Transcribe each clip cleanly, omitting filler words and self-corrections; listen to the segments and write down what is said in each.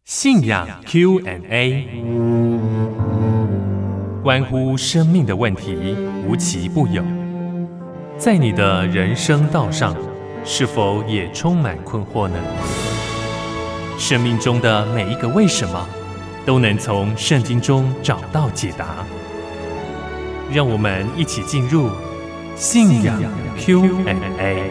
信仰 Q&A， 关乎生命的问题，无奇不有。在你的人生道上，是否也充满困惑呢？生命中的每一个为什么，都能从圣经中找到解答。让我们一起进入信仰 Q&A。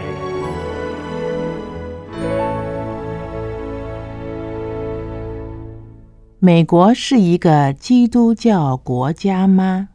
美国是一个基督教国家吗？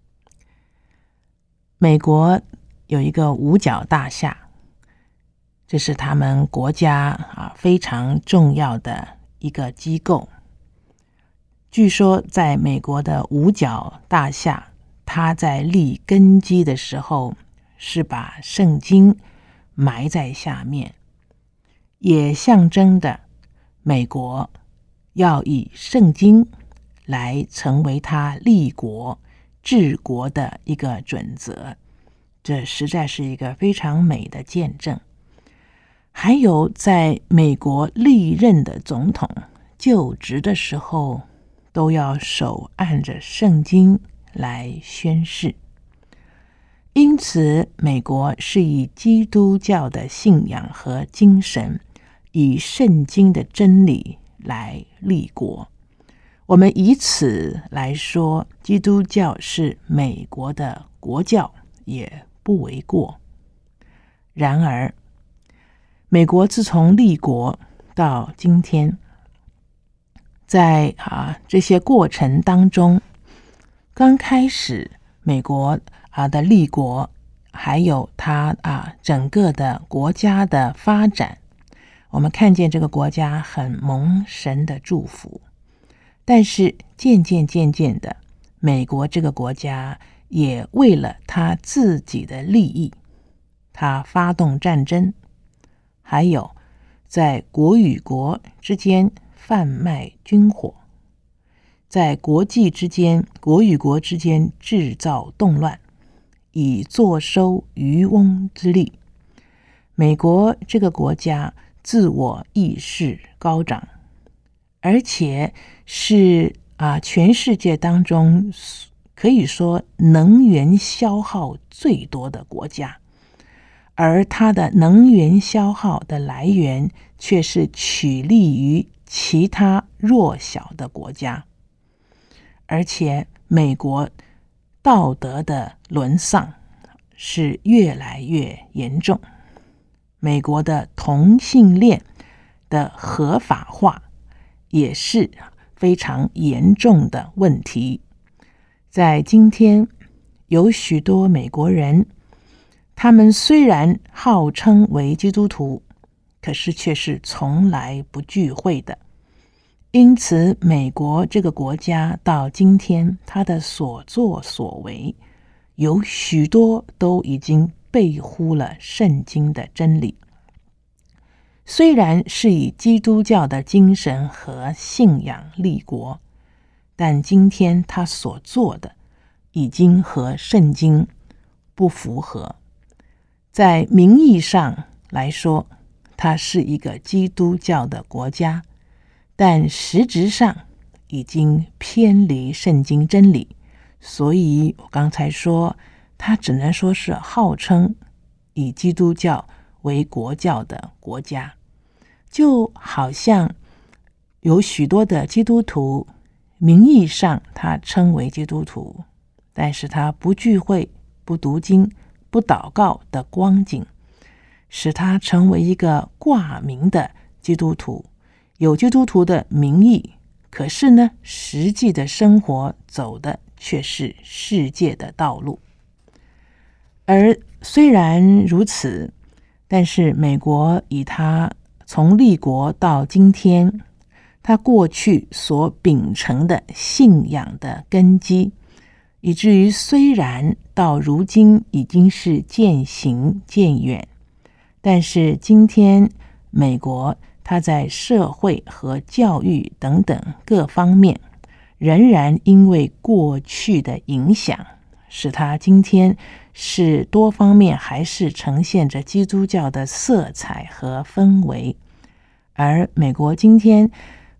美国有一个五角大厦，这是他们国家非常重要的一个机构。据说在美国的五角大厦，它在立根基的时候是把圣经埋在下面，也象征着美国要以圣经来成为他立国治国的一个准则，这实在是一个非常美的见证。还有在美国历任的总统就职的时候，都要手按着圣经来宣誓。因此美国是以基督教的信仰和精神，以圣经的真理来立国。我们以此来说，基督教是美国的国教也不为过。然而美国自从立国到今天，在这些过程当中，刚开始美国的立国，还有它整个的国家的发展，我们看见这个国家很蒙神的祝福，但是渐渐的，美国这个国家也为了他自己的利益，他发动战争，还有在国与国之间贩卖军火，在国际之间、国与国之间制造动乱，以坐收渔翁之利。美国这个国家自我意识高涨，而且是全世界当中可以说能源消耗最多的国家，而它的能源消耗的来源却是取利于其他弱小的国家。而且美国道德的沦丧是越来越严重，美国的同性恋的合法化也是非常严重的问题。在今天，有许多美国人，他们虽然号称为基督徒，可是却是从来不聚会的。因此美国这个国家到今天，他的所作所为有许多都已经背乎了圣经的真理。虽然是以基督教的精神和信仰立国，但今天他所做的已经和圣经不符合。在名义上来说，它是一个基督教的国家，但实质上已经偏离圣经真理，所以我刚才说，它只能说是号称以基督教为国教的国家。就好像有许多的基督徒，名义上他称为基督徒，但是他不聚会、不读经、不祷告的光景，使他成为一个挂名的基督徒，有基督徒的名义，可是呢，实际的生活走的却是世界的道路。而虽然如此，但是美国以他从立国到今天，他过去所秉承的信仰的根基，以至于虽然到如今已经是渐行渐远，但是今天美国它在社会和教育等等各方面，仍然因为过去的影响，使它今天是多方面还是呈现着基督教的色彩和氛围。而美国今天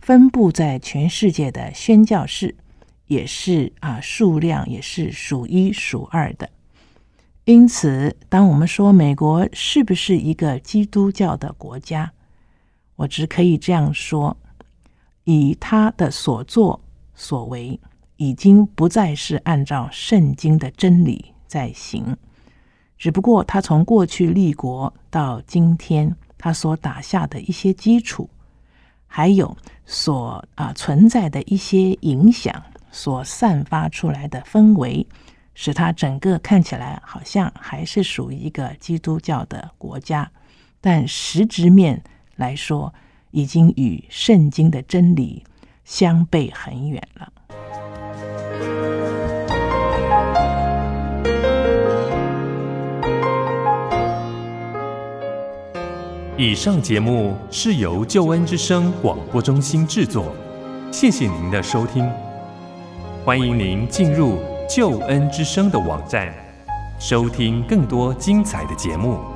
分布在全世界的宣教士也是数量也是数一数二的。因此，当我们说美国是不是一个基督教的国家，我只可以这样说，以他的所作所为，已经不再是按照圣经的真理在行，只不过他从过去立国到今天，他所打下的一些基础，还有所存在的一些影响，所散发出来的氛围，使它整个看起来好像还是属于一个基督教的国家，但实质面来说，已经与圣经的真理相背很远了。 以上节目是由救恩之声广播中心制作，谢谢您的收听。欢迎您进入救恩之声的网站，收听更多精彩的节目。